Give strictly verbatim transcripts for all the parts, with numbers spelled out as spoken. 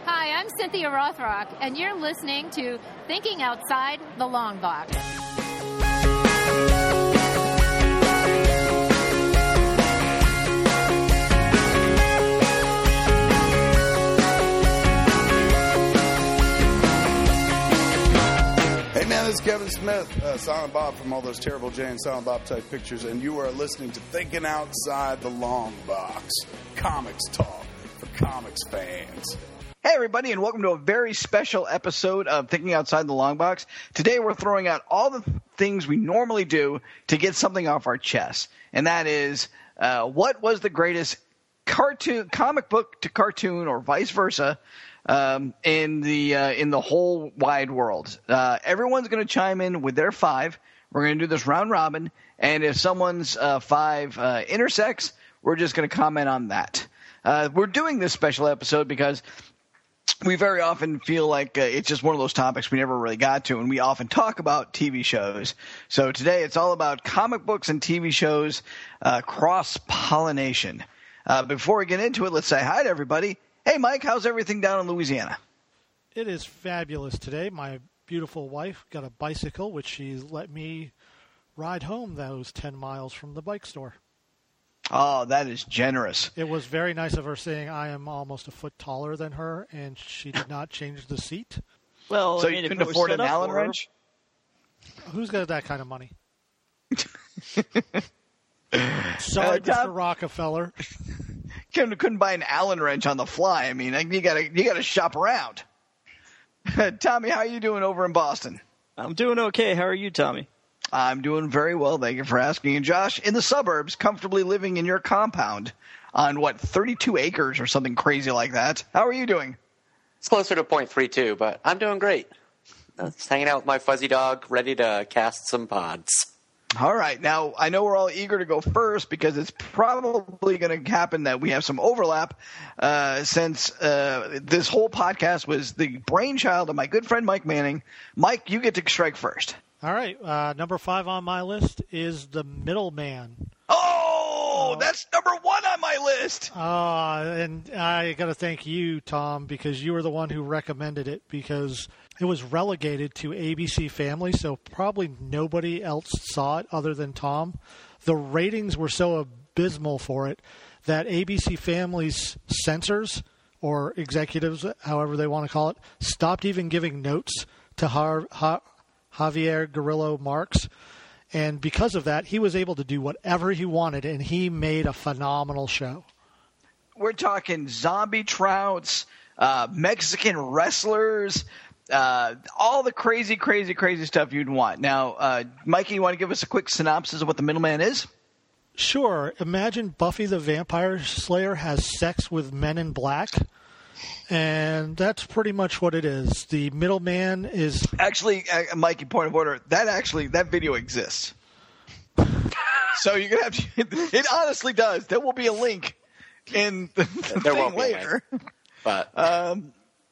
Hi, I'm Cynthia Rothrock, and you're listening to Thinking Outside the Long Box. Hey man, this is Kevin Smith, uh, Silent Bob from all those terrible Jay and Silent Bob type pictures, and you are listening to Thinking Outside the Long Box, comics talk for comics fans. Hey everybody, and welcome to a very special episode of Thinking Outside the Long Box. Today we're throwing out all the things we normally do to get something off our chest, and that is uh, what was the greatest cartoon, comic book to cartoon, or vice versa, um, in the uh, in the whole wide world. Uh, everyone's going to chime in with their five. We're going to do this round robin, and if someone's uh, five uh, intersects, we're just going to comment on that. Uh, we're doing this special episode because we very often feel like uh, it's just one of those topics we never really got to, and we often talk about T V shows. So today it's all about comic books and T V shows, uh, cross-pollination. Uh, before we get into it, let's say hi to everybody. Hey, Mike, how's everything down in Louisiana? It is fabulous today. My beautiful wife got a bicycle, which she let me ride home those ten miles from the bike store. Oh, that is generous. It was very nice of her, saying I am almost a foot taller than her, and she did not change the seat. Well, so I mean, you couldn't afford an Allen wrench? Who's got that kind of money? Sorry, uh, Tom, Mister Rockefeller. Couldn't, couldn't buy an Allen wrench on the fly. I mean, you gotta you gotta shop around. Tommy, how are you doing over in Boston? I'm doing okay. How are you, Tommy? I'm doing very well, thank you for asking. And Josh, in the suburbs, comfortably living in your compound on, what, thirty-two acres or something crazy like that. How are you doing? It's closer to point three two, but I'm doing great. Just hanging out with my fuzzy dog, ready to cast some pods. All right. Now, I know we're all eager to go first because it's probably going to happen that we have some overlap uh, since uh, this whole podcast was the brainchild of my good friend Mike Manning. Mike, you get to strike first. All right. Uh, number five on my list is The Middleman. Oh, uh, that's number one on my list. Uh, and I got to thank you, Tom, because you were the one who recommended it, because it was relegated to A B C Family, so probably nobody else saw it other than Tom. The ratings were so abysmal for it that A B C Family's censors, or executives, however they want to call it, stopped even giving notes to Har- Har- Javier Garillo Marx. And because of that, he was able to do whatever he wanted, and he made a phenomenal show. We're talking zombie trouts, uh, Mexican wrestlers, uh, all the crazy, crazy, crazy stuff you'd want. Now, uh, Mikey, you want to give us a quick synopsis of what The Middleman is? Sure. Imagine Buffy the Vampire Slayer has sex with Men in Black. And that's pretty much what it is. The Middleman is actually, uh, Mikey, point of order. That actually, that video exists. So you're gonna have to. It honestly does. There will be a link in the, the there thing won't later. Be a link, but um,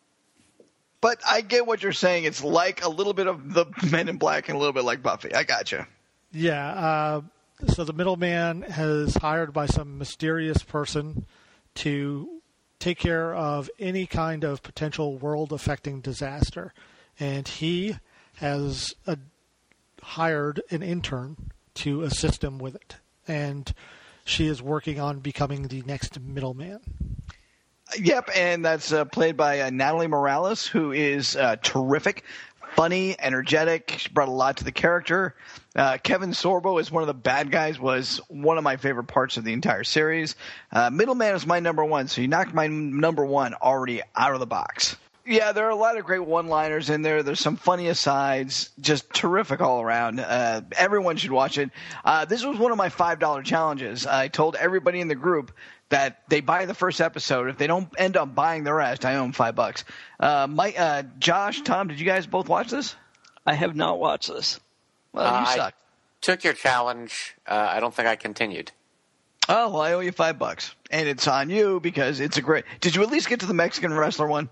but I get what you're saying. It's like a little bit of the Men in Black and a little bit like Buffy. I gotcha. Yeah. Uh, so the Middleman is hired by some mysterious person to take care of any kind of potential world-affecting disaster. And he has a, hired an intern to assist him with it. And she is working on becoming the next Middleman. Yep, and that's uh, played by uh, Natalie Morales, who is uh, terrific, funny, energetic. She brought a lot to the character. Uh, Kevin Sorbo is one of the bad guys, was one of my favorite parts of the entire series. Uh, Middleman is my number one, so you knocked my number one already out of the box. Yeah, there are a lot of great one-liners in there. There's some funny asides, just terrific all around. Uh, everyone should watch it. Uh, this was one of my five dollar challenges. I told everybody in the group that they buy the first episode. If they don't end up buying the rest, I owe them five bucks. Uh, Mike, uh, Josh, Tom, did you guys both watch this? I have not watched this. Well, you uh, suck. I took your challenge. Uh, I don't think I continued. Oh, well, I owe you five bucks. And it's on you because it's a great – did you at least get to the Mexican wrestler one?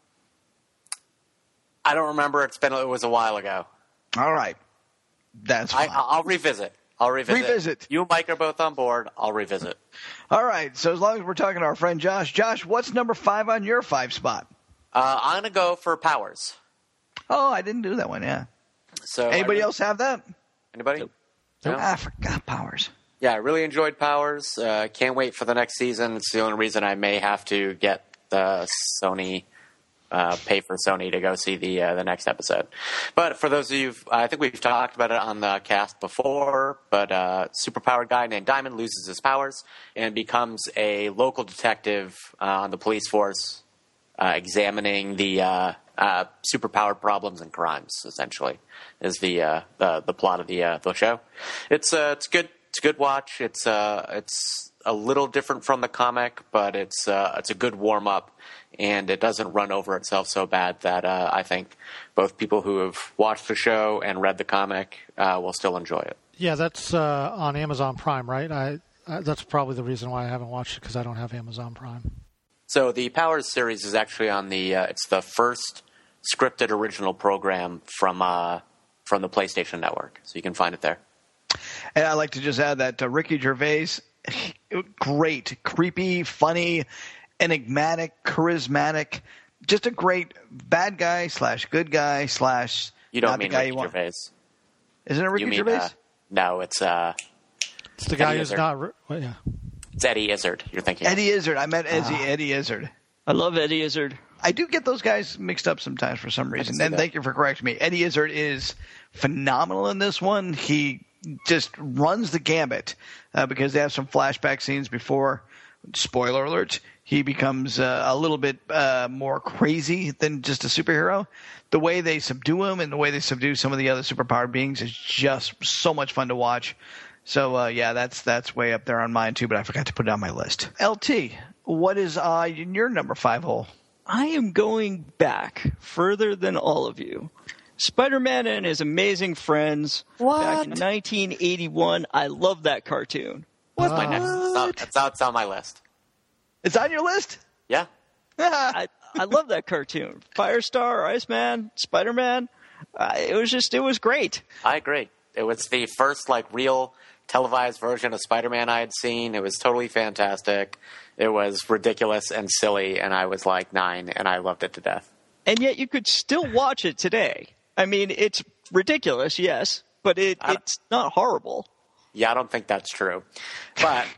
I don't remember. It's been it was a while ago. All right. That's fine. I, I'll revisit. I'll revisit. Revisit. You and Mike are both on board. I'll revisit. All right. So as long as we're talking to our friend Josh, Josh, what's number five on your five spot? Uh, I'm gonna go for Powers. Oh, I didn't do that one. Yeah. So Anybody I, else have that? Anybody? Nope. No? Ah, I forgot Powers. Yeah, I really enjoyed Powers. Uh, can't wait for the next season. It's the only reason I may have to get the Sony, uh, pay for Sony to go see the uh, the next episode. But for those of you, I think we've talked about it on the cast before, but a superpowered guy named Diamond loses his powers and becomes a local detective uh, on the police force, uh, examining the uh, uh, superpowered problems and crimes, essentially, is the uh, the, the plot of the uh, the show. It's uh, it's good. It's a good watch. It's uh, it's a little different from the comic, but it's uh, it's a good warm up, and it doesn't run over itself so bad that uh, I think both people who have watched the show and read the comic uh, will still enjoy it. Yeah, that's uh, on Amazon Prime, right? I, I that's probably the reason why I haven't watched it, because I don't have Amazon Prime. So the Powers series is actually on the uh, it's the first scripted original program from uh, from the PlayStation Network, so you can find it there. And I'd like to just add that uh, Ricky Gervais, great, creepy, funny, enigmatic, charismatic, just a great bad guy slash good guy slash. You don't not mean the guy Ricky you want. Gervais. Isn't it Ricky You mean Gervais? uh, no? It's uh, It's the guy Eddie who's Izzard. not. Well, yeah. it's Eddie Izzard. You're thinking. Eddie Izzard. I meant Eddie, Eddie Izzard. I love Eddie Izzard. I do get those guys mixed up sometimes for some reason. see And that. thank you for correcting me. Eddie Izzard is phenomenal in this one. He just runs the gambit uh, because they have some flashback scenes before. Spoiler alert. He becomes uh, a little bit uh, more crazy than just a superhero. The way they subdue him and the way they subdue some of the other superpowered beings is just so much fun to watch. So, uh, yeah, that's that's way up there on mine, too, but I forgot to put it on my list. L T, what is uh, in your number five hole? I am going back further than all of you. Spider-Man and his amazing friends. What? Back in nineteen eighty-one. I love that cartoon. What? My next. It's on, it's on, it's on my list. It's on your list? Yeah. I, I love that cartoon. Firestar, Iceman, Spider-Man. Uh, it was just, it was great. I agree. It was the first like real televised version of Spider-Man I had seen. It was totally fantastic. It was ridiculous and silly, and I was like nine, and I loved it to death. And yet you could still watch it today. I mean, it's ridiculous, yes, but it, I- it's not horrible. Yeah, I don't think that's true. But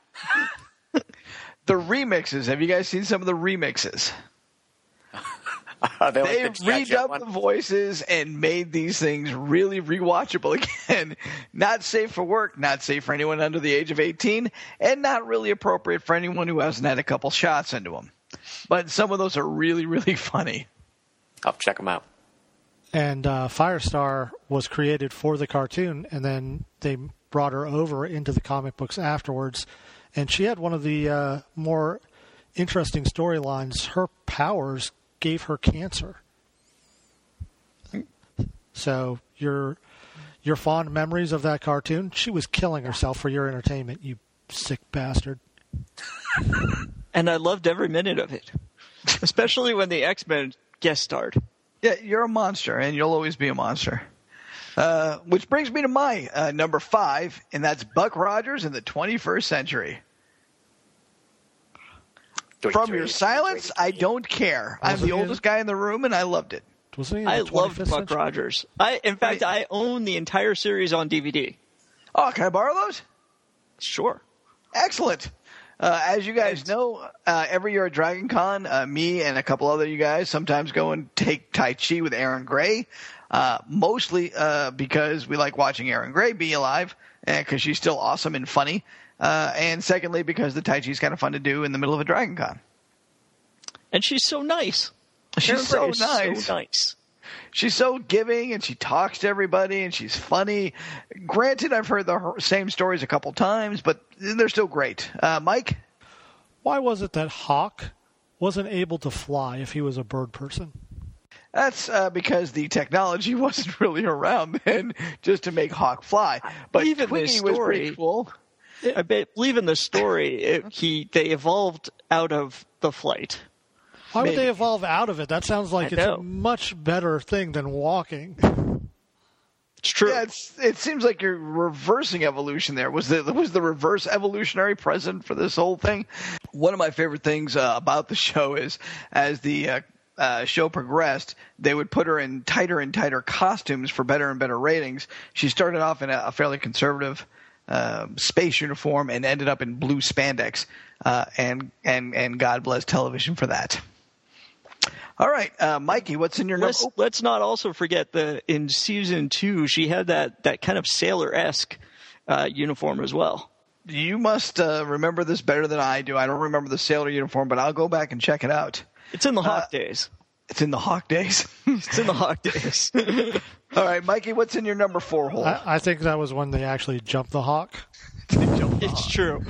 The remixes. Have you guys seen some of the remixes? are they, like They the G I. Joe redubbed one? the voices and made these things really rewatchable again. Not safe for work, not safe for anyone under the age of eighteen, and not really appropriate for anyone who hasn't had a couple shots into them. But some of those are really, really funny. I'll check them out. And uh, Firestar was created for the cartoon, and then they brought her over into the comic books afterwards. And she had one of the uh, more interesting storylines. Her powers gave her cancer. So your your fond memories of that cartoon, she was killing herself for your entertainment, you sick bastard. And I loved every minute of it, especially when the X-Men guest starred. Yeah, you're a monster, and you'll always be a monster. Uh, which brings me to my uh, number five, and that's Buck Rogers in the twenty-first century. Doink, From doink, your doink, silence, doink. I don't care. I'm Wasn't the he- oldest guy in the room, and I loved it. Wasn't he in the I loved twenty-fifth Buck century? Rogers. I, in fact, I own the entire series on D V D. Oh, can I borrow those? Sure. Excellent. Uh, as you guys know, uh, every year at Dragon Con, uh, me and a couple other you guys sometimes go and take Tai Chi with Aaron Gray, uh, mostly uh, because we like watching Aaron Gray be alive, because she's still awesome and funny, uh, and secondly because the Tai Chi is kind of fun to do in the middle of a Dragon Con. And she's so nice. She's Aaron so Gray is nice. So nice. She's so giving, and she talks to everybody, and she's funny. Granted, I've heard the her- same stories a couple times, but they're still great. Uh, Mike? Why was it that Hawk wasn't able to fly if he was a bird person? That's uh, because the technology wasn't really around then just to make Hawk fly. But Even Twiggy this was pretty story- cool. I bet, believe in the story, it, he they evolved out of the flight. Why would Maybe. they evolve out of it? That sounds like I it's know. a much better thing than walking. It's true. Yeah, it's, it seems like you're reversing evolution there. Was the was the reverse evolutionary present for this whole thing? One of my favorite things uh, about the show is as the uh, uh, show progressed, they would put her in tighter and tighter costumes for better and better ratings. She started off in a, a fairly conservative uh, space uniform and ended up in blue spandex. Uh, and and and God bless television for that. All right, uh, Mikey, what's in your let's, number? Let's not also forget that in season two, she had that, that kind of sailor-esque uh, uniform as well. You must uh, remember this better than I do. I don't remember the sailor uniform, but I'll go back and check it out. It's in the Hawk uh, days. It's in the Hawk days. It's in the Hawk days. All right, Mikey, what's in your number four hole? I, I think that was when they actually jumped the Hawk. It's true.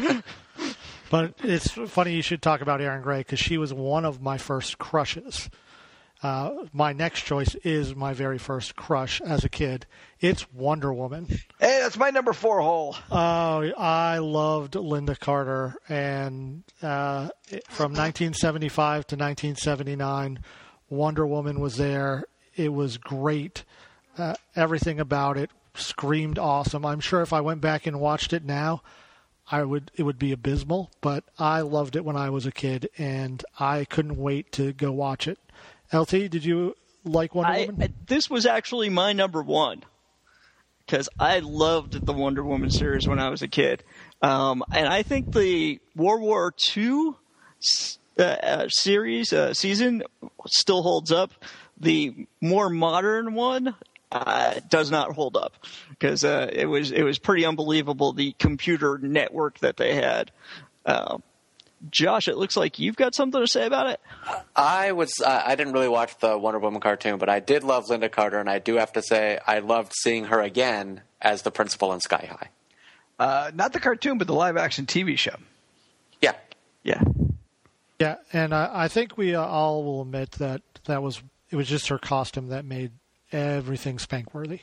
But it's funny you should talk about Erin Gray because she was one of my first crushes. Uh, my next choice is my very first crush as a kid. It's Wonder Woman. Hey, that's my number four hole. Oh, I loved Linda Carter, and uh, from nineteen seventy-five to nineteen seventy-nine, Wonder Woman was there. It was great. Uh, everything about it screamed awesome. I'm sure if I went back and watched it now, I would it would be abysmal, but I loved it when I was a kid, and I couldn't wait to go watch it. L T, did you like Wonder I, Woman? I, this was actually my number one because I loved the Wonder Woman series when I was a kid. Um, and I think the World War Two uh, uh, series, uh, season still holds up. The more modern one uh, does not hold up because uh, it was it was pretty unbelievable, the computer network that they had. Um, Josh, it looks like you've got something to say about it. I was uh, I didn't really watch the Wonder Woman cartoon, but I did love Linda Carter, and I do have to say I loved seeing her again as the principal in Sky High. Uh, not the cartoon, but the live-action T V show. Yeah. Yeah. Yeah, and I, I think we uh, all will admit that that was it was just her costume that made everything spank-worthy.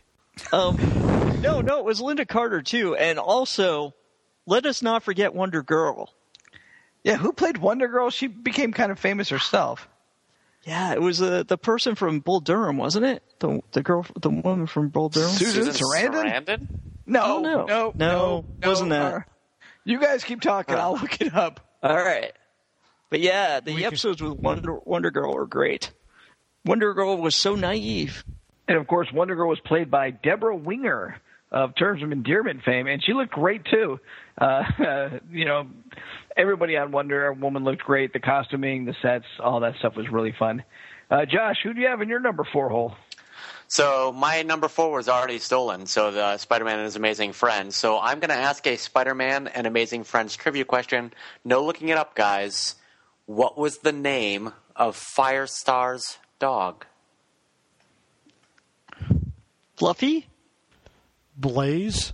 Um, no, no, it was Linda Carter, too. And also, let us not forget Wonder Girl. Yeah, who played Wonder Girl? She became kind of famous herself. Yeah, it was uh, the person from Bull Durham, wasn't it? The the girl, the woman from Bull Durham. Susan, Susan Sarandon? Sarandon? No, Oh, no. no, no, No, no, wasn't that. uh, you guys keep talking. Uh. I'll look it up. All right. But yeah, the We could- episodes with Wonder, Wonder Girl were great. Wonder Girl was so naive. And, of course, Wonder Girl was played by Deborah Winger of Terms of Endearment fame, and she looked great, too. Uh, you know, everybody on Wonder Woman looked great. The costuming, the sets, all that stuff was really fun. Uh, Josh, who do you have in your number four hole? So my number four was already stolen, so the Spider-Man and His Amazing Friends. So I'm going to ask a Spider-Man and Amazing Friends trivia question. No looking it up, guys. What was the name of Firestar's dog? Fluffy? Blaze?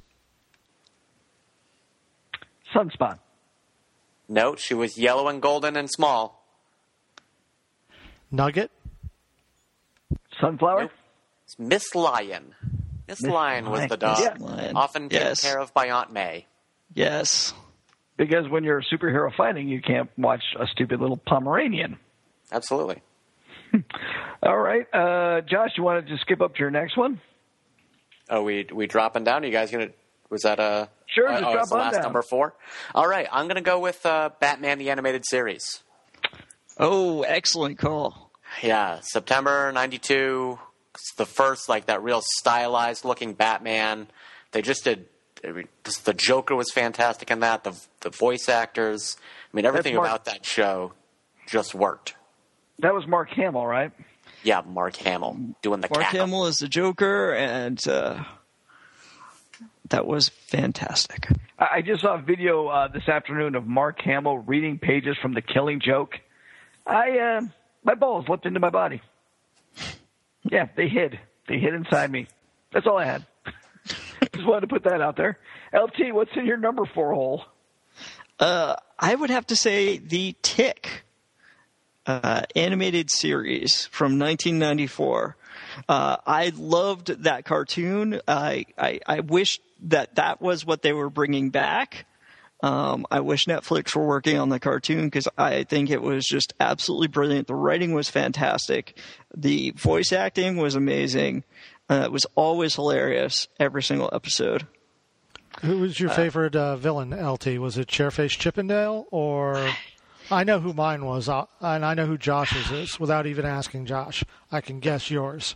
Sunspot. No, she was yellow and golden and small. Nugget? Sunflower? Nope. It's Miss Lion. Miss Miss Lion was Lion. the dog. Yeah. Lion. Often taken Yes. care of by Aunt May. Yes. Because when you're a superhero fighting, you can't watch a stupid little Pomeranian. Absolutely. All right. Uh, Josh, you want to just skip up to your next one? Oh, we we dropping down? Are you guys gonna? Was that a? Sure, uh, just oh, drop that's the on last down. number four. All right, I'm gonna go with uh, Batman the Animated Series. Oh, excellent call. Yeah, September ninety-two. It's the first like that real stylized looking Batman. They just did. I mean, just, the Joker was fantastic in that. The the voice actors. I mean, everything Mark- about that show just worked. That was Mark Hamill, right? Yeah, Mark Hamill doing the Mark cackle. Hamill is the Joker, and uh, that was fantastic. I I just saw a video uh, this afternoon of Mark Hamill reading pages from The Killing Joke. I, uh, my balls leapt into my body. Yeah, they hid. They hid inside me. That's all I had. Just wanted to put that out there. L T, what's in your number four hole? Uh, I would have to say the Tick uh, animated series from nineteen ninety-four. Uh, I loved that cartoon. I, I I wish that that was what they were bringing back. Um, I wish Netflix were working on the cartoon because I think it was just absolutely brilliant. The writing was fantastic. The voice acting was amazing. Uh, it was always hilarious every single episode. Who was your favorite uh, villain, L T? Was it Chairface Chippendale or I know who mine was, uh, and I know who Josh's is without even asking Josh. I can guess yours.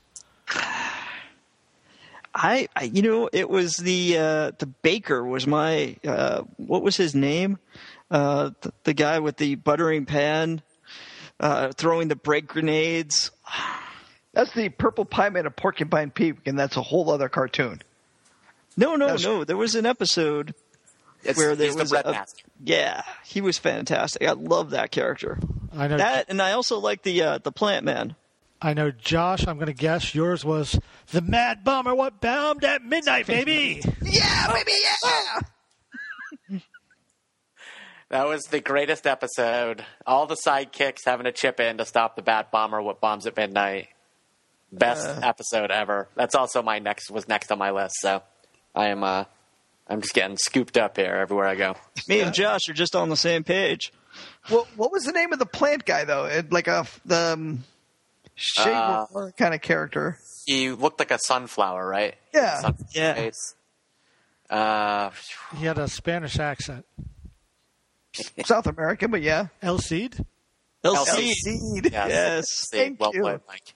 I, I you know, it was the uh, the baker was my uh, what was his name? Uh, the, the guy with the buttering pan, uh, throwing the bread grenades. That's the Purple Pie Man of Porcupine Peak, and that's a whole other cartoon. No, no, That's- no. There was an episode It's, where there he's was the Red a, Master. yeah, he was fantastic. I love that character. I know That, and I also like the uh, the Plant Man. I know, Josh, I'm going to guess yours was the Mad Bummer, what bombed at midnight, baby. Yeah, baby, yeah! That was the greatest episode. All the sidekicks having to chip in to stop the Bat Bomber what bombs at midnight. Best Uh. episode ever. That's also my next was next on my list. So I am uh, I'm just getting scooped up here everywhere I go. Me and Josh are just on the same page. Well, what was the name of the plant guy, though? It, like a the um, shade Uh, kind of character. He looked like a sunflower, right? Yeah. Sunflower Yeah. face. Uh, He had a Spanish accent. South American, but yeah. El Cid? El El Cid. Seed. yes. Yes. See, Thank well you. played, Mike.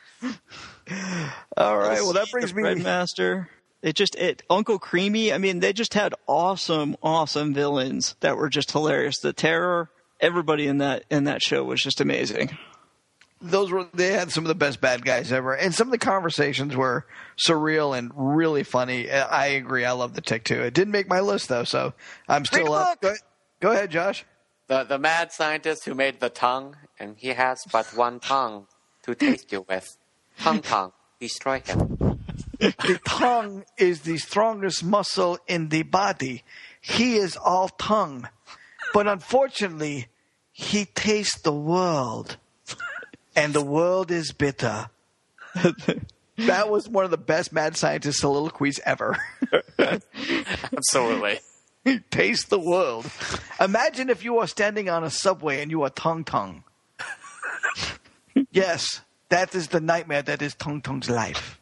All right, El well, that Cid, brings the me... Breadmaster. It just it Uncle Creamy. I mean, they just had awesome, awesome villains that were just hilarious. The Terror. Everybody in that in that show was just amazing. Those were they had some of the best bad guys ever, and some of the conversations were surreal and really funny. I agree. I love the Tick too. It didn't make my list though, so I'm still Read a up. book. Go, go ahead, Josh. The the mad scientist who made the tongue, and he has but one tongue to taste you with. Tongue tongue, destroy him. The tongue is the strongest muscle in the body. He is all tongue, but unfortunately, he tastes the world, and the world is bitter. That was one of the best mad scientist soliloquies ever. Absolutely. Taste the world. Imagine if you are standing on a subway and you are Tung Tung. Yes, that is the nightmare that is Tung Tung's life.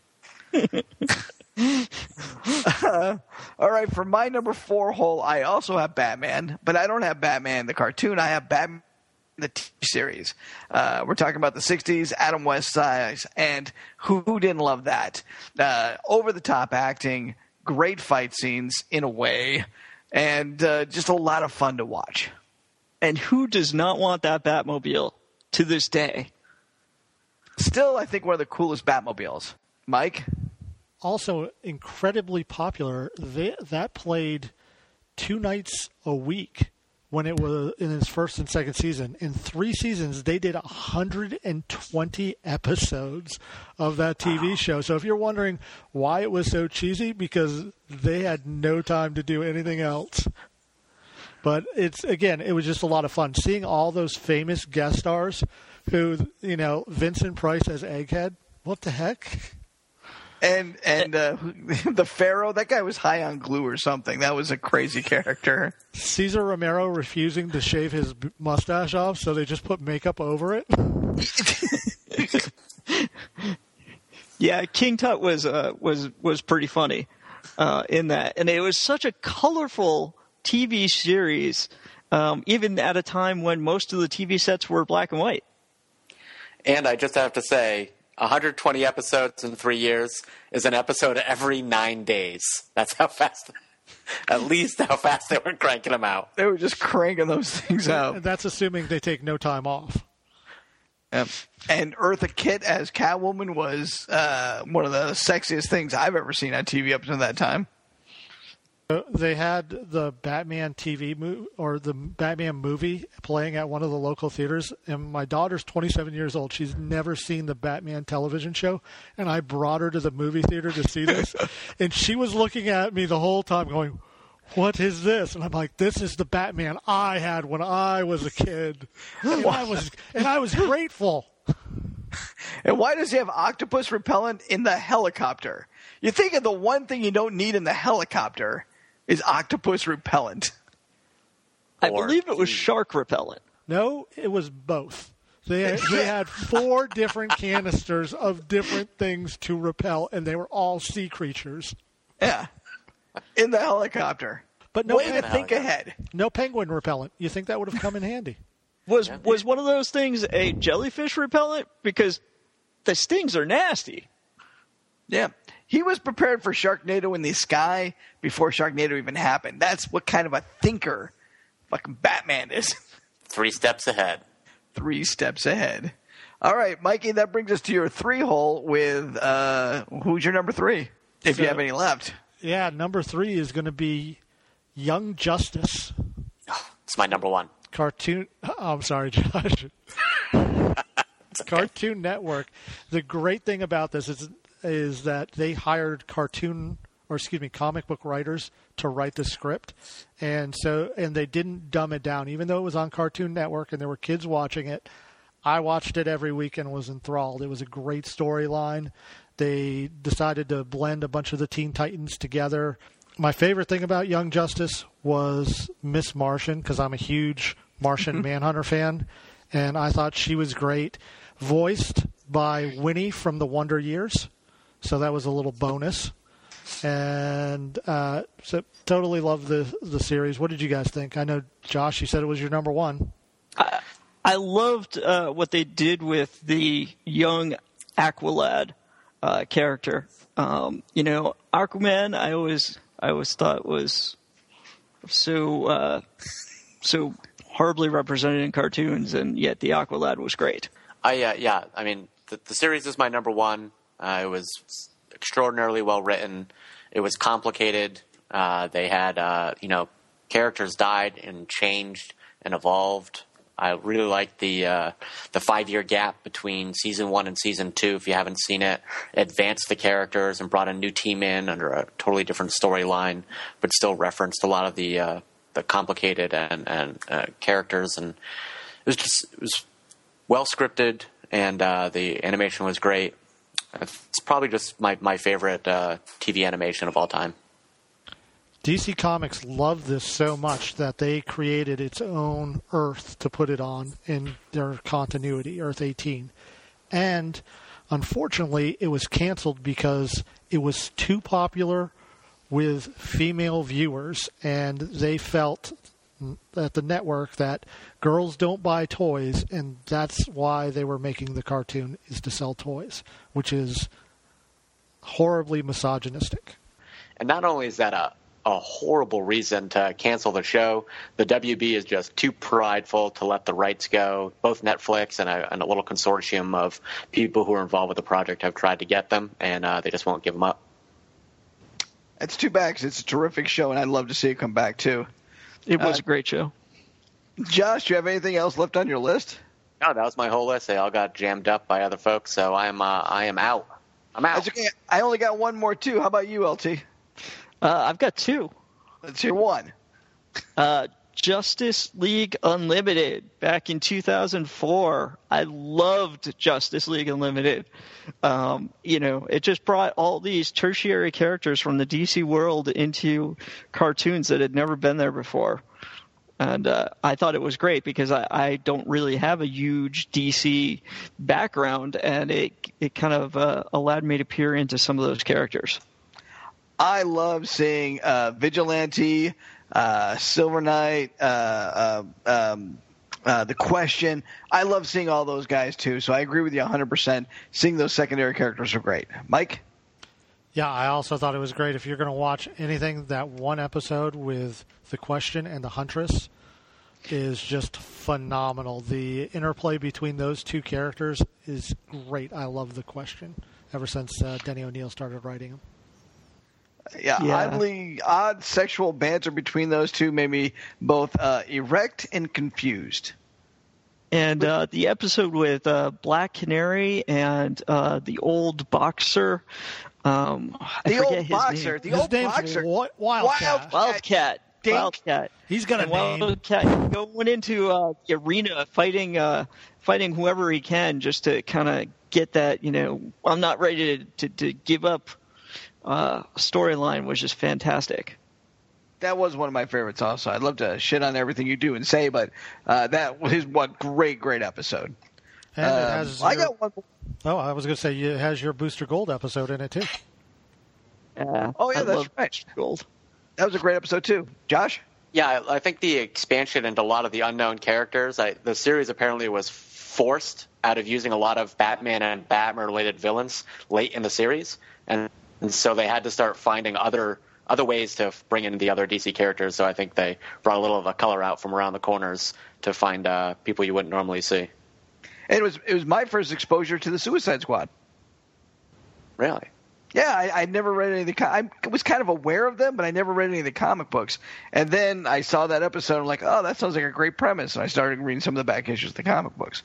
uh, all right, for my number four hole, I also have Batman, but I don't have Batman the cartoon. I have Batman the T V series. Uh, we're talking about the sixties, Adam West size, and who, who didn't love that? Uh, over-the-top acting, great fight scenes in a way, and uh, just a lot of fun to watch. And who does not want that Batmobile to this day? Still, I think one of the coolest Batmobiles. Mike? Also incredibly popular. They, that played two nights a week when it was in its first and second season. In three seasons, they did one hundred twenty episodes of that T V show. So if you're wondering why it was so cheesy, because they had no time to do anything else. But it's, again, it was just a lot of fun. Seeing all those famous guest stars who, you know, Vincent Price as Egghead, what the heck? And and uh, the Pharaoh, that guy was high on glue or something. That was a crazy character. Cesar Romero refusing to shave his b- mustache off, so they just put makeup over it. Yeah, King Tut was uh, was was pretty funny uh, in that, and it was such a colorful T V series, um, even at a time when most of the T V sets were black and white. And I just have to say, one hundred twenty episodes in three years is an episode every nine days. That's how fast, at least how fast they were cranking them out. They were just cranking those things out. And that's assuming they take no time off. Yep. And Eartha Kitt as Catwoman was uh, one of the sexiest things I've ever seen on T V up until that time. Uh, They had the Batman T V mo- or the Batman movie playing at one of the local theaters, and my daughter's twenty-seven years old. She's never seen the Batman television show, and I brought her to the movie theater to see this, and she was looking at me the whole time going, "What is this?" And I'm like, "This is the Batman I had when I was a kid," and I was and I was grateful. And why does he have octopus repellent in the helicopter? You think of the one thing you don't need in the helicopter is octopus repellent. I Or believe it was he- shark repellent. No, it was both. They had, they had four different canisters of different things to repel, and they were all sea creatures. Yeah. In the helicopter. But no, Way to pen- think ahead. no penguin repellent. You think that would have come in handy? Was was one of those things a jellyfish repellent? Because the stings are nasty. Yeah. He was prepared for Sharknado in the sky before Sharknado even happened. That's what kind of a thinker fucking Batman is. Three steps ahead. Three steps ahead. All right, Mikey, that brings us to your three hole with uh, who's your number three, if So- you have any left. Yeah, number three is going to be Young Justice. It's my number one. Cartoon. Oh, I'm sorry, Josh. Cartoon Network. The great thing about this is is that they hired cartoon or excuse me, comic book writers to write the script, and so and they didn't dumb it down, even though it was on Cartoon Network and there were kids watching it. I watched it every week and was enthralled. It was a great storyline. They decided to blend a bunch of the Teen Titans together. My favorite thing about Young Justice was Miss Martian, because I'm a huge Martian Manhunter fan, and I thought she was great. Voiced by Winnie from the Wonder Years, so that was a little bonus. And uh, so totally loved the the series. What did you guys think? I know, Josh, you said it was your number one. I, I loved uh, what they did with the young Aqualad uh, character. Um, you know, Aquaman, I always I always thought was so uh, so horribly represented in cartoons, and yet the Aqualad was great. I uh, yeah, I mean the, the series is my number one. Uh, it was extraordinarily well written. It was complicated. Uh, they had uh, you know characters died and changed and evolved. I really liked the uh, the five year gap between season one and season two. If you haven't seen it, advanced the characters and brought a new team in under a totally different storyline, but still referenced a lot of the uh, the complicated and and uh, characters. And it was just it was well scripted, and uh, the animation was great. It's probably just my my favorite uh, T V animation of all time. D C Comics loved this so much that they created its own Earth to put it on in their continuity, Earth eighteen. And unfortunately, it was canceled because it was too popular with female viewers, and they felt at the network that girls don't buy toys, and that's why they were making the cartoon, is to sell toys, which is horribly misogynistic. And not only is that a a horrible reason to cancel the show, the W B is just too prideful to let the rights go. Both Netflix and a, and a little consortium of people who are involved with the project have tried to get them, and uh, they just won't give them up. It's too bad because it's a terrific show, and I'd love to see it come back, too. It was Uh, a great show. Josh, do you have anything else left on your list? No, that was my whole list. They all got jammed up by other folks, so I am uh, I am out. I'm out. That's okay. I only got one more, too. How about you, L T? Uh, I've got two. Let's hear one. Uh, Justice League Unlimited back in two thousand four. I loved Justice League Unlimited. Um, you know, it just brought all these tertiary characters from the D C world into cartoons that had never been there before. And uh, I thought it was great because I, I don't really have a huge D C background, and it it kind of uh, allowed me to peer into some of those characters. I love seeing uh, Vigilante, uh, Silver Knight, uh, uh, um, uh, The Question. I love seeing all those guys, too, so I agree with you one hundred percent. Seeing those secondary characters are great. Mike? Yeah, I also thought it was great. If you're going to watch anything, that one episode with The Question and the Huntress is just phenomenal. The interplay between those two characters is great. I love The Question ever since uh, Denny O'Neil started writing them. Yeah, Yeah. oddly odd sexual banter between those two made me both uh, erect and confused. And uh, the episode with uh, Black Canary and uh, the old boxer. Um, I The forget old his boxer, name. the His old name's boxer, Wi- Wildcat. Wild- Wildcat. Dink. Wildcat. He's got a And name. Wildcat going into uh, the arena, fighting, uh, fighting whoever he can, just to kind of get that. You know, I'm not ready to to, to give up. Uh, storyline was just fantastic. That was one of my favorites also. I'd love to shit on everything you do and say, but uh, that was one great, great episode. And it Um, has I your- got one. Oh, I was going to say it has your Booster Gold episode in it, too. Yeah. Oh, yeah, I that's love right. Gold. That was a great episode, too. Josh? Yeah, I, I think the expansion into a lot of the unknown characters, I, the series apparently was forced out of using a lot of Batman and Batman-related villains late in the series, and, and so they had to start finding other other ways to bring in the other D C characters. So I think they brought a little of a color out from around the corners to find uh, people you wouldn't normally see. And it was it was my first exposure to the Suicide Squad. Really? Yeah, I, I'd never read any of the. I was kind of aware of them, but I never read any of the comic books. And then I saw that episode, and I'm like, oh, that sounds like a great premise. And I started reading some of the back issues of the comic books.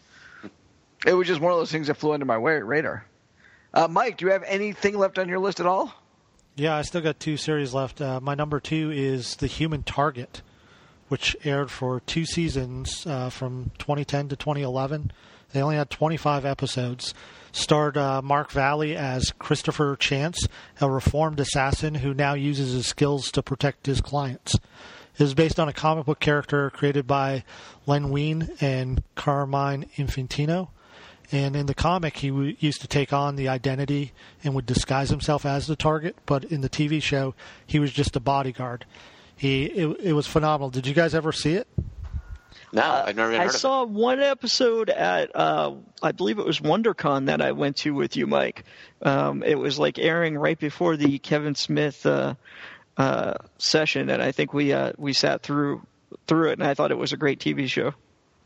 It was just one of those things that flew under my radar. Uh, Mike, do you have anything left on your list at all? Yeah, I still got two series left. Uh, my number two is The Human Target, which aired for two seasons uh, from twenty ten to twenty eleven. They only had twenty-five episodes. Starred uh, Mark Valley as Christopher Chance, a reformed assassin who now uses his skills to protect his clients. It is based on a comic book character created by Len Wein and Carmine Infantino. And in the comic, he w- used to take on the identity and would disguise himself as the target. But in the T V show, he was just a bodyguard. He it, it was phenomenal. Did you guys ever see it? No, I've never even I heard of saw it. one episode at, uh, I believe it was WonderCon that I went to with you, Mike. Um, it was like airing right before the Kevin Smith uh, uh, session, and I think we uh, we sat through through it, and I thought it was a great T V show.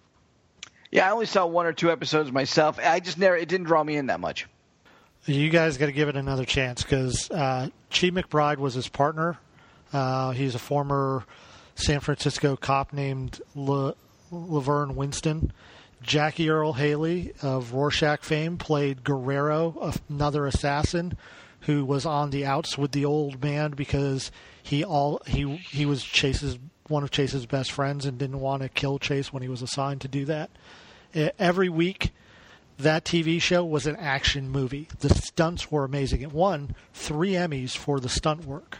Yeah, I only saw one or two episodes myself. I just never. It didn't draw me in that much. You guys got to give it another chance because uh, Chi McBride was his partner. Uh, he's a former San Francisco cop named Le- Laverne Winston. Jackie Earle Haley of Rorschach fame played Guerrero, another assassin who was on the outs with the old man because he all he he was Chase's one of Chase's best friends and didn't want to kill Chase when he was assigned to do that. Every week, that T V show was an action movie. The stunts were amazing. It won three Emmys for the stunt work.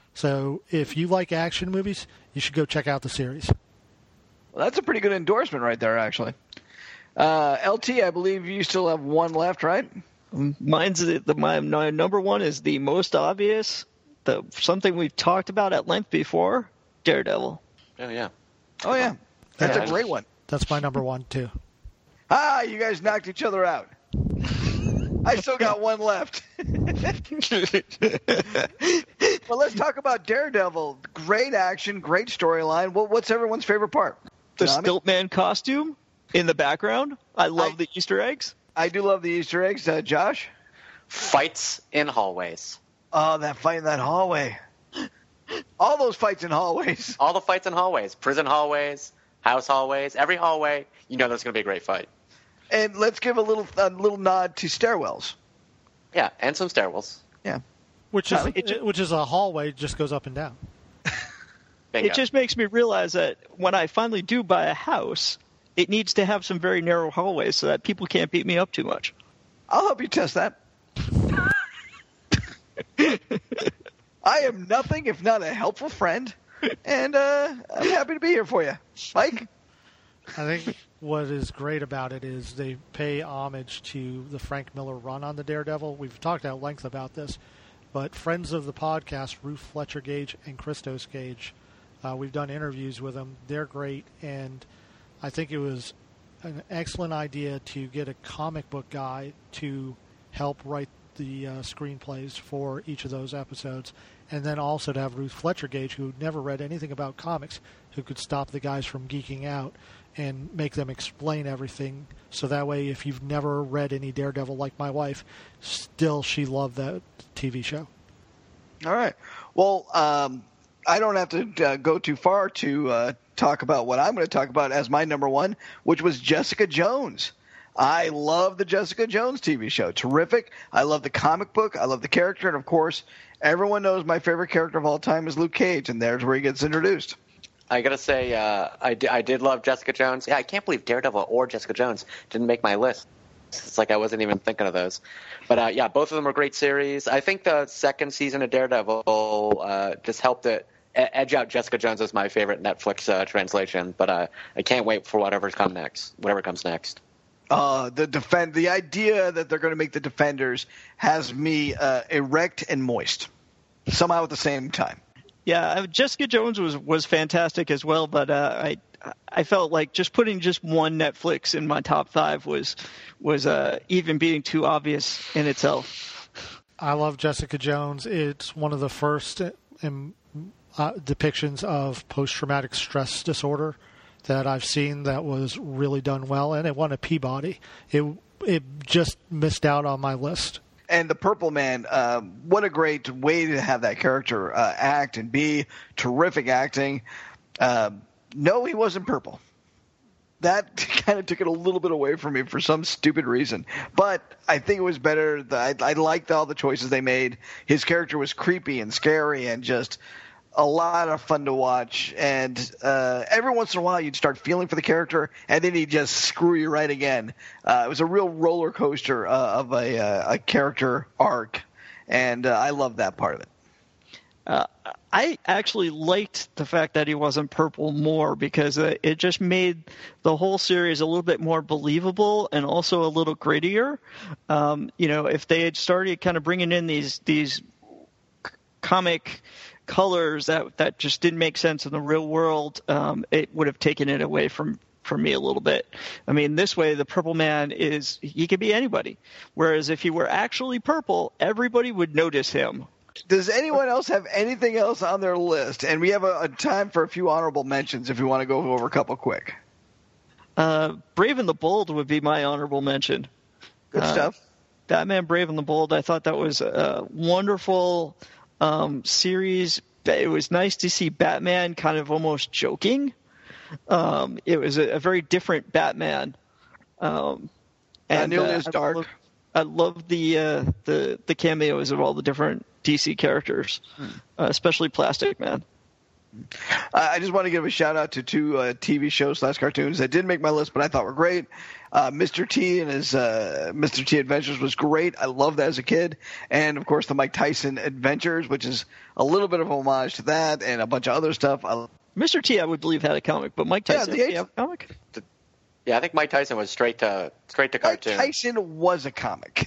So if you like action movies, you should go check out the series. Well, that's a pretty good endorsement right there, actually. Uh, L T, I believe you still have one left, right? Mine's the, the my, my number one is the most obvious, the something we've talked about at length before, Daredevil. Oh, yeah. Oh, yeah. That's Yeah. a great one. That's my number one, too. Ah, you guys knocked each other out. I still got one left. Well, let's talk about Daredevil. Great action, great storyline. What, what's everyone's favorite part? The Nami? Stiltman costume in the background. I love I- the Easter eggs. I do love the Easter eggs. Uh, Josh? Fights in hallways. Oh, that fight in that hallway. All those fights in hallways. All the fights in hallways. Prison hallways, house hallways. Every hallway, you know there's going to be a great fight. And let's give a little a little nod to stairwells. Yeah, and some stairwells. Yeah. Which is Tommy? It- which is a hallway, just goes up and down. Bingo. It just makes me realize that when I finally do buy a house, it needs to have some very narrow hallways so that people can't beat me up too much. I'll help you test that. I am nothing if not a helpful friend, and uh, I'm happy to be here for you. Mike? I think what is great about it is they pay homage to the Frank Miller run on the Daredevil. We've talked at length about this, but friends of the podcast, Ruth Fletcher Gage and Christos Gage, uh, we've done interviews with them. They're great, and I think it was an excellent idea to get a comic book guy to help write the uh, screenplays for each of those episodes, and then also to have Ruth Fletcher Gage, who never read anything about comics, who could stop the guys from geeking out and make them explain everything. So that way, if you've never read any Daredevil like my wife, still she loved that T V show. All right. Well, um, I don't have to uh, go too far to uh, talk about what I'm going to talk about as my number one, which was Jessica Jones. I love the Jessica Jones T V show. Terrific. I love the comic book. I love the character. And, of course, everyone knows my favorite character of all time is Luke Cage, and there's where he gets introduced. I gotta say, uh, I, d- I did love Jessica Jones. Yeah, I can't believe Daredevil or Jessica Jones didn't make my list. It's like I wasn't even thinking of those. But uh, yeah, both of them are great series. I think the second season of Daredevil uh, just helped it edge out Jessica Jones as my favorite Netflix uh, translation. But uh, I can't wait for whatever's come next. Whatever comes next. Uh, the defend the idea that they're going to make the Defenders has me uh, erect and moist somehow at the same time. Yeah, Jessica Jones was, was fantastic as well, but uh, I I felt like just putting just one Netflix in my top five was was uh, even being too obvious in itself. I love Jessica Jones. It's one of the first um, uh, depictions of post-traumatic stress disorder that I've seen that was really done well, and it won a Peabody. It it just missed out on my list. And the Purple Man, uh, what a great way to have that character uh, act and be terrific acting. Uh, no, he wasn't purple. That kind of took it a little bit away from me for some stupid reason. But I think it was better. I, I liked all the choices they made. His character was creepy and scary and just a lot of fun to watch. And uh, every once in a while you'd start feeling for the character, and then he'd just screw you right again. Uh, it was a real roller coaster uh, of a, uh, a character arc, and uh, I love that part of it. Uh, I actually liked the fact that he wasn't purple more because uh, it just made the whole series a little bit more believable and also a little grittier. Um, you know, if they had started kind of bringing in these these comic colors that that just didn't make sense in the real world, um, it would have taken it away from from me a little bit. I mean, this way the Purple Man is he could be anybody, whereas if he were actually purple, everybody would notice him. Does anyone else have anything else on their list? And we have a, a time for a few honorable mentions if you want to go over a couple quick. Uh, Brave and the Bold would be my honorable mention. Good uh, stuff. Batman Brave and the Bold, I thought that was a wonderful um, series. It was nice to see Batman kind of almost joking. Um, it was a, a very different Batman. Um, and uh, nearly uh, as dark. I love, I love the, uh, the the cameos of all the different D C characters, hmm. uh, especially Plastic Man. I just want to give a shout out to two uh, T V shows slash cartoons that didn't make my list, but I thought were great. Uh, Mister T and his uh, Mister T Adventures was great. I loved that as a kid, and of course the Mike Tyson Adventures, which is a little bit of a homage to that, and a bunch of other stuff. I, Mister T, I would believe had a comic, but Mike Tyson, yeah, did he have a comic? Yeah, I think Mike Tyson was straight to straight to cartoon. Mike Tyson was a comic.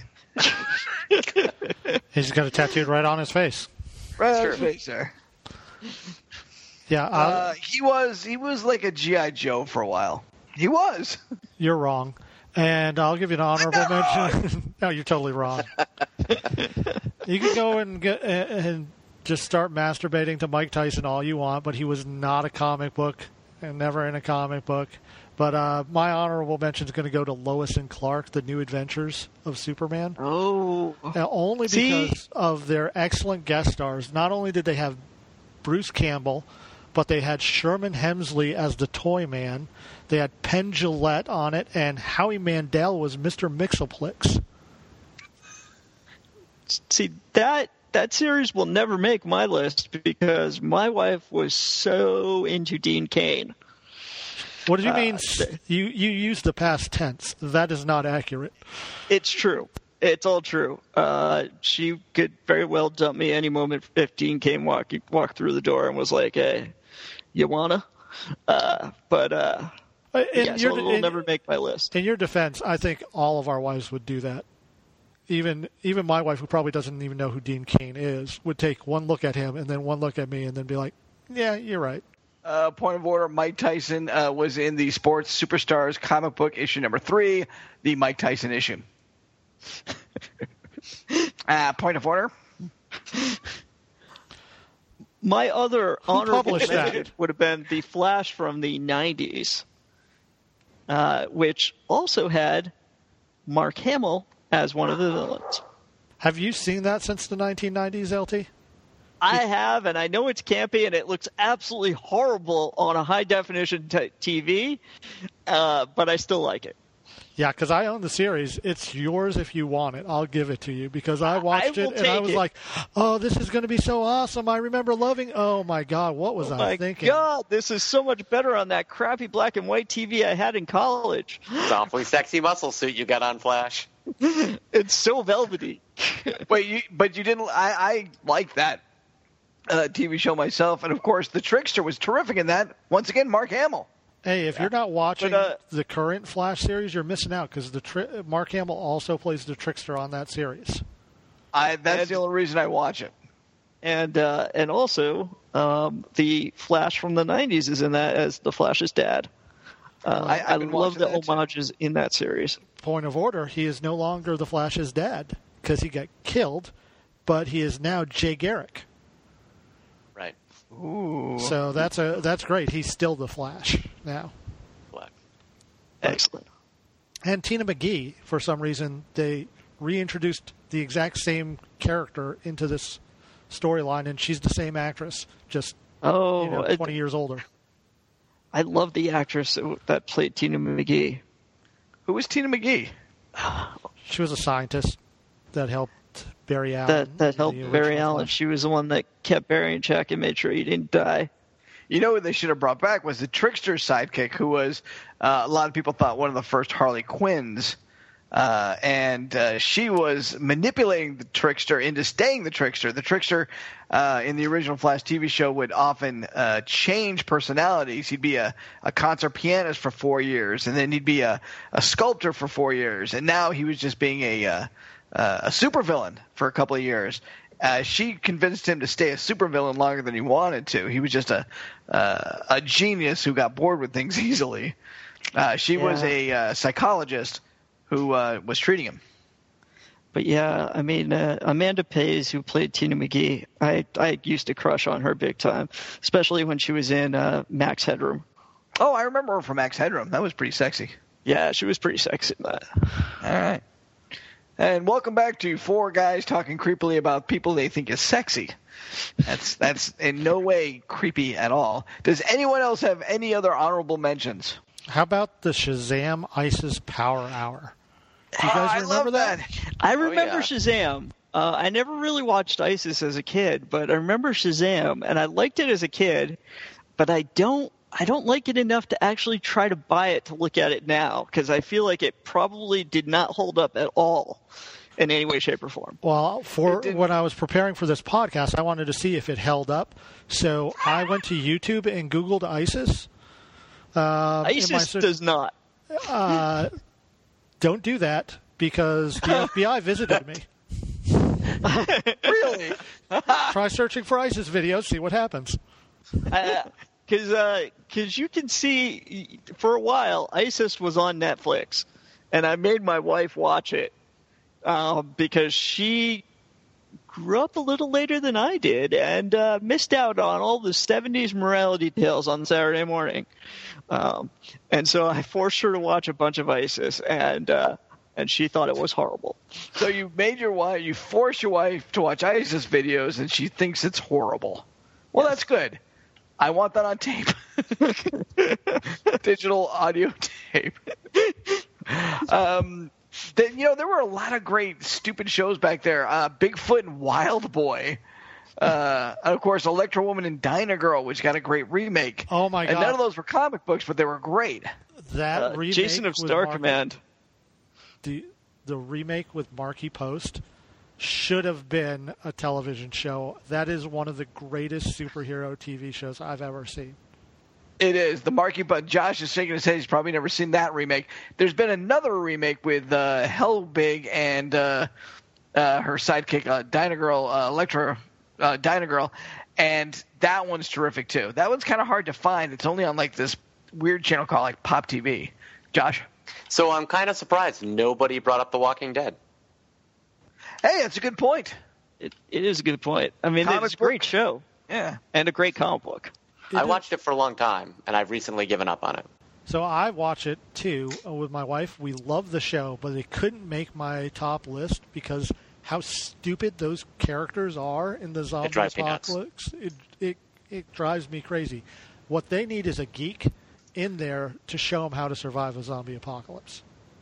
He's got it tattooed right on his face. Right on his face there. Yeah, uh, uh, he was he was like a G I Joe for a while. He was. You're wrong, and I'll give you an honorable mention. No, you're totally wrong. You can go and get and just start masturbating to Mike Tyson all you want, but he was not a comic book and never in a comic book. But uh, my honorable mention is going to go to Lois and Clark, The New Adventures of Superman. Oh, now, only See? because of their excellent guest stars. Not only did they have Bruce Campbell, but they had Sherman Hemsley as the Toy Man. They had Penn Jillette on it, and Howie Mandel was Mister Mixoplex. See, that that series will never make my list because my wife was so into Dean Cain. What do you mean? Uh, you you use the past tense. That is not accurate. It's true. It's all true. Uh, she could very well dump me any moment if Dean Cain walk walked through the door and was like, "Hey, you wanna?" Uh, but uh, yeah, so it'll never make my list. In your defense, I think all of our wives would do that. Even even my wife, who probably doesn't even know who Dean Cain is, would take one look at him and then one look at me and then be like, "Yeah, you're right." Uh, point of order, Mike Tyson uh, was in the Sports Superstars comic book issue number three, the Mike Tyson issue. uh, point of order. My other Who honorable published mention that? would have been The Flash from the nineties, uh, which also had Mark Hamill as one of the villains. Have you seen that since the nineteen nineties, L T? I have, and I know it's campy, and it looks absolutely horrible on a high-definition t- T V, uh, but I still like it. Yeah, because I own the series. It's yours if you want it. I'll give it to you because I watched I it and I was it. like, "Oh, this is going to be so awesome!" I remember loving. Oh my God, what was oh I my thinking? God, this is so much better on that crappy black and white T V I had in college. It's an awfully sexy muscle suit you got on, Flash. It's so velvety. Wait, you, but you didn't. I, I like that uh, T V show myself, and of course, the Trickster was terrific in that. Once again, Mark Hamill. Hey, if you're not watching But, uh, the current Flash series, you're missing out because the tri- Mark Hamill also plays the Trickster on that series. I, that's And- the only reason I watch it. And uh, and also, Um, the Flash from the nineties is in that as the Flash's dad. Uh, I- I've I been love watching the that, too. homages in that series. Point of order, he is no longer the Flash's dad because he got killed, but he is now Jay Garrick. Right. Ooh. So that's a that's great. He's still the Flash now. Black. Excellent. And Tina McGee, for some reason, they reintroduced the exact same character into this storyline, and she's the same actress, just Oh, you know, I- twenty years older. I love the actress that played Tina McGee. Who was Tina McGee? She was a scientist that helped Barry Allen. That that in helped the Barry original Allen. Flash. She was the one that kept Barry in check and made sure he didn't die. You know what they should have brought back was the Trickster sidekick, who was uh, a lot of people thought one of the first Harley Quinns. Uh, and uh, she was manipulating the Trickster into staying the Trickster. The Trickster uh, in the original Flash T V show would often uh, change personalities. He'd be a, a concert pianist for four years, and then he'd be a, a sculptor for four years, and now he was just being a uh, uh, a supervillain for a couple of years. Uh, she convinced him to stay a supervillain longer than he wanted to. He was just a uh, a genius who got bored with things easily. Uh, she was Yeah. a uh, psychologist who uh, was treating him. But yeah, I mean, uh, Amanda Pays, who played Tina McGee, I I used to crush on her big time, especially when she was in uh, Max Headroom. Oh, I remember her from Max Headroom. That was pretty sexy. Yeah, she was pretty sexy in that. All right. And welcome back to four guys talking creepily about people they think is sexy. That's that's in no way creepy at all. Does anyone else have any other honorable mentions? How about the Shazam ISIS Power Hour? Do you Oh, guys I remember love that? I remember yeah. Shazam. Uh, I never really watched ISIS as a kid, but I remember Shazam, and I liked it as a kid. But I don't, I don't like it enough to actually try to buy it to look at it now, because I feel like it probably did not hold up at all in any way, shape, or form. Well, for It didn't- when I was preparing for this podcast, I wanted to see if it held up. So I went to YouTube and Googled ISIS. Uh, in my ISIS search- does not. uh, don't do that because the F B I visited me. Really? Try searching for ISIS videos, see what happens. Because uh, cause you can see, for a while, ISIS was on Netflix, and I made my wife watch it uh, because she grew up a little later than I did and uh, missed out on all the seventies morality tales on Saturday morning. Um, and so I forced her to watch a bunch of ISIS, and uh, and she thought it was horrible. So you made your wife, you forced your wife to watch ISIS videos, and she thinks it's horrible. Well, that's good. I want that on tape. Digital audio tape. um, the, you know, there were a lot of great stupid shows back there. Uh, Bigfoot and Wild Boy. Uh, and of course, Electro Woman and Dyna Girl, which got a great remake. Oh, my And God. none of those were comic books, but they were great. That Uh, remake Jason of with Star Marky- Command. The, the remake with Marky Post should have been a television show. That is one of the greatest superhero T V shows I've ever seen. It is. The Marky, but Josh is shaking his head. He's probably never seen that remake. There's been another remake with uh, Hellbig and uh, uh, her sidekick, uh, Dyna Girl, uh, Electra uh, Dyna Girl, and that one's terrific too. That one's kind of hard to find. It's only on like this weird channel called like Pop T V. Josh? So I'm kind of surprised nobody brought up The Walking Dead. Hey, that's a good point. It, it is a good point. I mean, Comic it's a great book. show Yeah. and a great comic book. It I is- watched it for a long time, and I've recently given up on it. So I watch it too uh, with my wife. We love the show, but it couldn't make my top list because how stupid those characters are in the zombie drives me nuts. apocalypse. It, it it drives me crazy. What they need is a geek in there to show them how to survive a zombie apocalypse.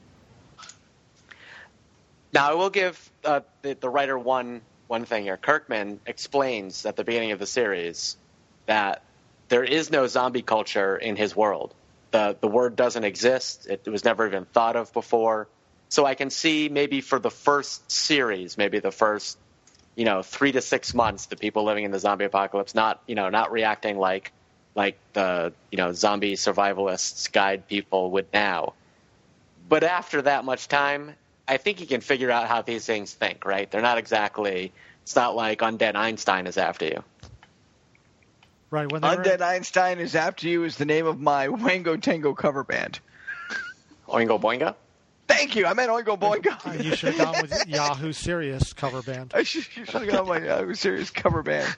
Now, I will give uh, the, the writer one one thing here. Kirkman explains at the beginning of the series that there is no zombie culture in his world. The the word doesn't exist. It, it was never even thought of before. So I can see maybe for the first series, maybe the first, you know, three to six months, the people living in the zombie apocalypse not, you know, not reacting like like the, you know, zombie survivalists guide people would now. But after that much time, I think you can figure out how these things think, right? They're not exactly, it's not like Undead Einstein is after you. Right. When they Undead were... Einstein is After You is the name of my Wango Tango cover band. Oingo Boingo? Thank you. I meant Oingo Boingo. Uh, you should have gone with Yahoo Serious cover band. I should, you should have gone with my Yahoo Serious cover band.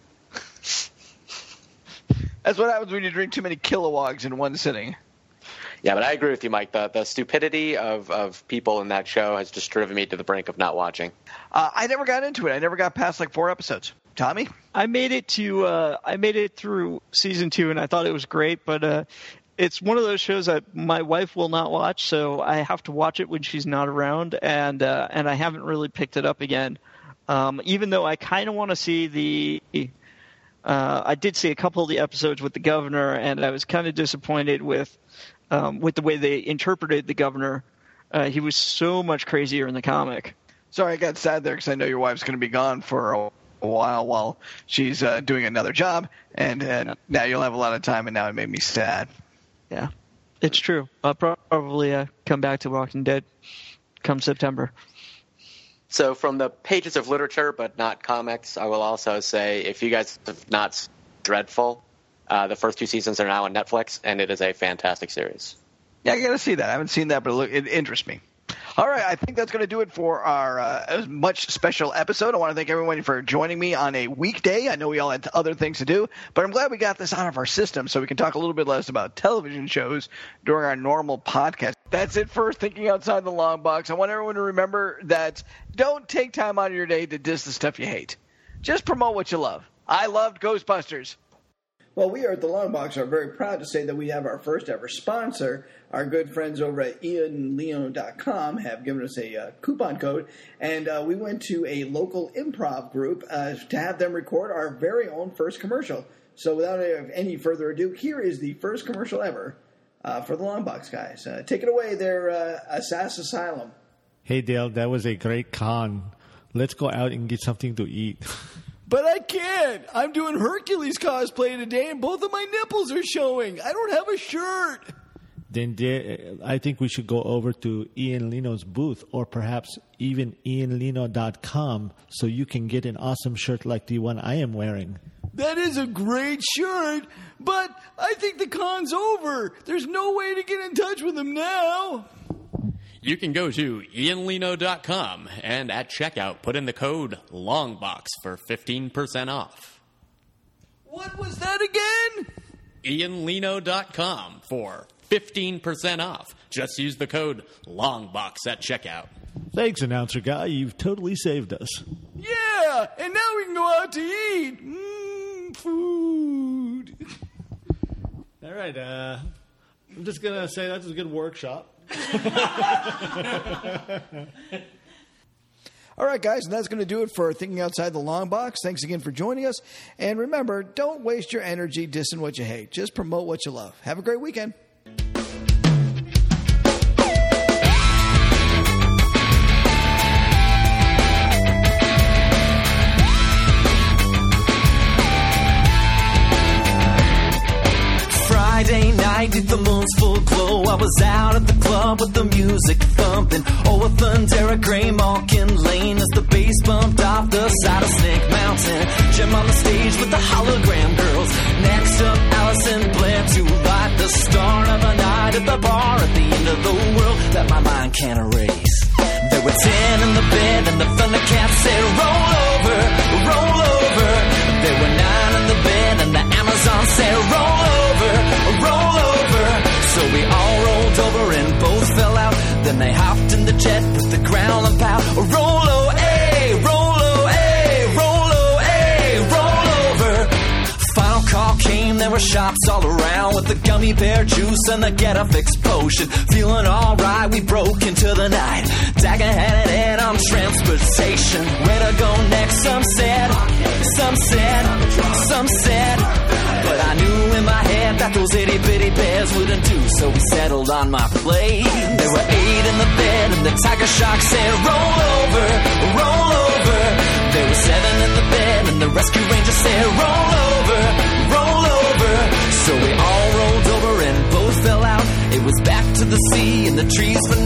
That's what happens when you drink too many Kilowoggs in one sitting. Yeah, but I agree with you, Mike. The the stupidity of, of people in that show has just driven me to the brink of not watching. Uh, I never got into it. I never got past like four episodes. Tommy? I made it to uh, I made it through season two, and I thought it was great, but uh, it's one of those shows that my wife will not watch, so I have to watch it when she's not around, and uh, and I haven't really picked it up again. Um, even though I kind of want to see the. Uh, I did see a couple of the episodes with the governor, and I was kind of disappointed with um, with the way they interpreted the governor. Uh, he was so much crazier in the comic. Sorry, I got sad there because I know your wife's going to be gone for a, a while while she's uh, doing another job, and, and now you'll have a lot of time, and now it made me sad. Yeah, it's true. I'll probably uh, come back to Walking Dead come September. So from the pages of literature, but not comics, I will also say if you guys have not seen Dreadful, uh, the first two seasons are now on Netflix, and it is a fantastic series. Yeah, I got to see that. I haven't seen that, but it, look, it interests me. All right, I think that's going to do it for our uh, much special episode. I want to thank everyone for joining me on a weekday. I know we all had other things to do, but I'm glad we got this out of our system so we can talk a little bit less about television shows during our normal podcast. That's it for Thinking Outside the Long Box. I want everyone to remember that don't take time out of your day to diss the stuff you hate. Just promote what you love. I loved Ghostbusters. Well, we are at the Long Box are very proud to say that we have our first ever sponsor. Our good friends over at ian lino dot com have given us a uh, coupon code, and uh, we went to a local improv group uh, to have them record our very own first commercial. So without any further ado, here is the first commercial ever uh, for the Long Box guys. Uh, take it away there, uh, Assas Asylum. Hey, Dale, that was a great con. Let's go out and get something to eat. But I can't. I'm doing Hercules cosplay today, and both of my nipples are showing. I don't have a shirt. Then there, I think we should go over to Ian Lino's booth, or perhaps even ian lino dot com, so you can get an awesome shirt like the one I am wearing. That is a great shirt, but I think the con's over. There's no way to get in touch with him now. You can go to ian lino dot com and at checkout put in the code LONGBOX for fifteen percent off. What was that again? ian lino dot com for fifteen percent off. Just use the code LONGBOX at checkout. Thanks, announcer guy. You've totally saved us. Yeah, and now we can go out to eat. Mmm, food. All right, uh, I'm just going to say that's a good workshop. All right, guys, and that's going to do it for Thinking Outside the Long Box. Thanks again for joining us. And remember, don't waste your energy dissing what you hate. Just promote what you love. Have a great weekend. Friday night at the moon's full glow, I was out at the club with the music thumping. Oh, a thunder, a gray Malkin Lane as the bass bumped off the side of Snake Mountain. Jim on the stage with the hologram girls. Next up, Allison Blair to light the start of a night at the bar at the end of the world that my mind can't erase. There were ten in the bed and the Thundercats said roll over, roll over. There were nine in the bed and the Amazon said roll over, roll over. So we all rolled over and both fell out. Then they hopped in the jet with the growl and pow. Roll o, ay, roll o, ay, roll o, ay, roll over. Final call came, there were shops all around with the gummy bear juice and the Get a Fix potion. Feeling alright, we broke into the night. Dagger had it in on transportation. Where to go next, some said, some said, some said. But I knew in my head that those itty bitty bears wouldn't do, so we settled on my plate. There were eight in the bed and the Tiger Shark said roll over, roll over. There were seven in the bed and the Rescue Ranger said roll over, roll over. So we all rolled over and both fell out. It was back to the sea and the trees for